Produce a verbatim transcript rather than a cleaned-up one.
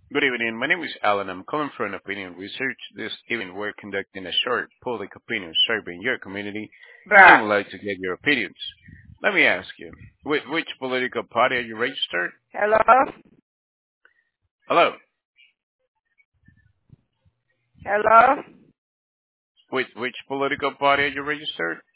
Good evening. My name is Alan. I'm calling from Opinion Research. This evening, we're conducting a short public opinion survey in your community and Bruh. would like to get your opinions. Let me ask you, with which political party are you registered? Hello? Hello. Hello? With which political party are you registered?